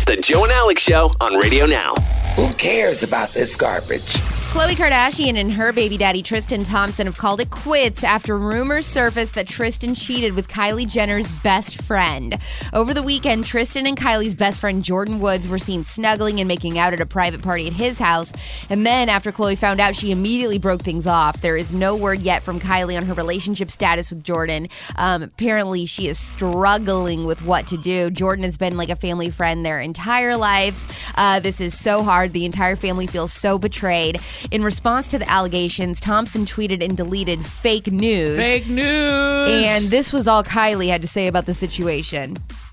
the Joe and Alex Show on Radio Now. Who cares about this garbage? Khloe Kardashian and her baby daddy Tristan Thompson have called it quits after rumors surfaced that Tristan cheated with Kylie Jenner's best friend. Over the weekend, Tristan and Kylie's best friend Jordan Woods were seen snuggling and making out at a private party at his house. And then after Khloe found out, she immediately broke things off. There is no word yet from Kylie on her relationship status with Jordan. Apparently, she is struggling with what to do. Jordan has been like a family friend their entire lives. This is so hard. The entire family feels so betrayed. In response to the allegations, Thompson tweeted and deleted fake news. Fake news! And this was all Kylie had to say about the situation.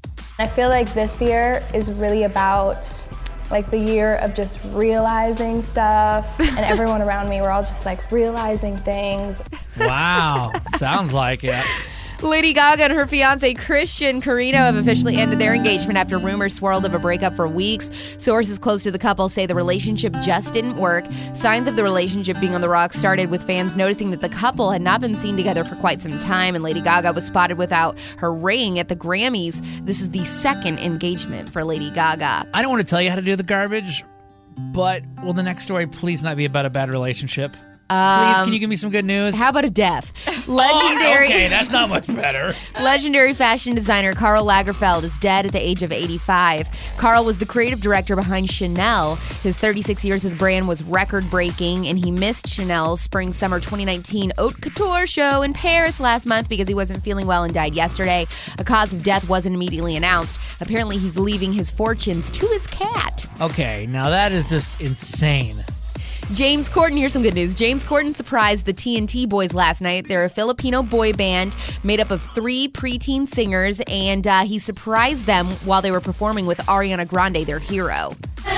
I feel like this year is really about like the year of just realizing stuff, and everyone around me, we're all just like realizing things. Wow, sounds like it. Lady Gaga and her fiance Christian Carino have officially ended their engagement after rumors swirled of a breakup for weeks. Sources close to the couple say the relationship just didn't work. Signs of the relationship being on the rocks started with fans noticing that the couple had not been seen together for quite some time, and Lady Gaga was spotted without her ring at the Grammys. This is the second engagement for Lady Gaga. I don't want to tell you how to do the garbage, but will the next story please not be about a bad relationship? Please, can you give me some good news? How about a death? Legendary. Okay, that's not much better. Legendary fashion designer Karl Lagerfeld is dead at the age of 85. Karl was the creative director behind Chanel. His 36 years of the brand was record-breaking, and he missed Chanel's spring-summer 2019 Haute Couture show in Paris last month because he wasn't feeling well and died yesterday. A cause of death wasn't immediately announced. Apparently, he's leaving his fortunes to his cat. Okay, now that is just insane. James Corden, here's some good news. James Corden surprised the TNT Boys last night. They're a Filipino boy band made up of 3 preteen singers, and he surprised them while they were performing with Ariana Grande, their hero.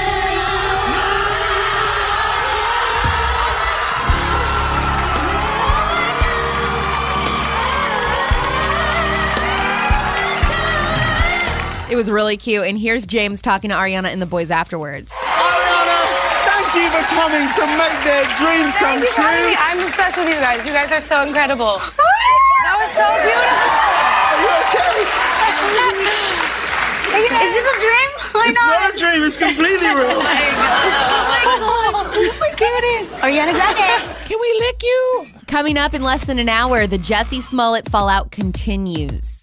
It was really cute, and here's James talking to Ariana and the boys afterwards. Thank you for coming to make their dreams come true. I'm obsessed with you guys. You guys are so incredible. That was so beautiful. Are you okay? Is this a dream? It's not a dream. It's completely real. Oh my God. Oh my goodness. Ariana Grande. Can we lick you? Coming up in less than an hour, the Jussie Smollett fallout continues.